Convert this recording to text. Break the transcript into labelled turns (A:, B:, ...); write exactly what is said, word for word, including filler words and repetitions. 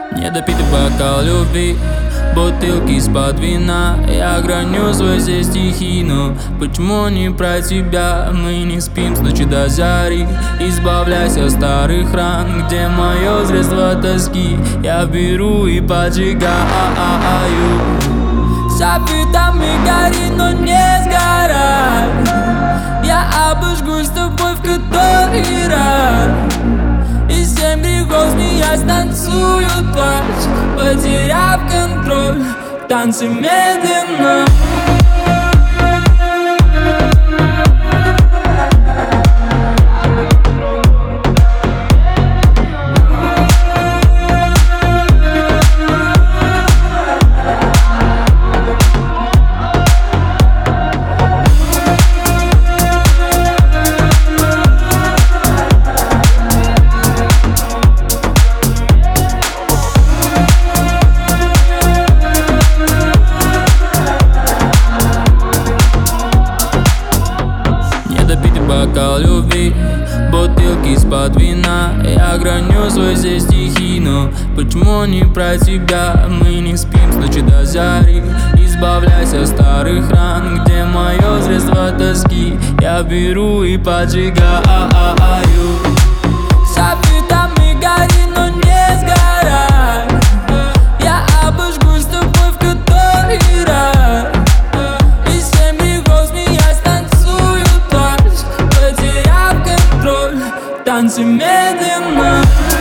A: Недопитый бокал любви, бутылки из-под вина. Я граню свой здесь стихи, но почему не про тебя? Мы не спим с ночи до зари. Избавляйся от старых ран, где мое средство тоски. Я беру и поджигаю. Софитами гори, но не сгорай. Я обожгусь с тобой в который раз. И семь грехов, смеясь, танцуют плач, потеряв контроль, танцы медленно. Допитый бокал любви, бутылки из-под вина. Я граню свой здесь стихи, но почему не про тебя? Мы не спим с ночи до зари. Избавляйся от старых ран, где мое средство тоски. Я беру и поджигаю. Софитами гори, но не сгорай. Я обожгусь с тобой в который раз. Танцы медленно.